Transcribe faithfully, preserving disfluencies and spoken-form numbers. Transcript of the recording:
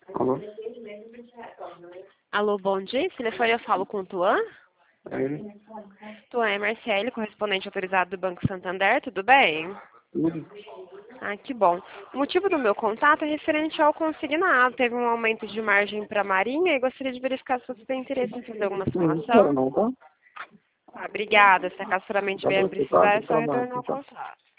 Alô? Alô, bom dia. Esse telefone eu falo com o Tuan. É ele? Tuan é Marcele, correspondente autorizado do Banco Santander. Tudo bem? Tudo? Ah, que bom. O motivo do meu contato é referente ao consignado. Teve um aumento de margem para a Marinha e gostaria de verificar se você tem interesse em fazer alguma Não, não quero simulação. não, tá? Ah, obrigada. Se a caso futuramente Dá vier pra a aceitar precisar, que é só trabalho, retornar ao tchau. contato.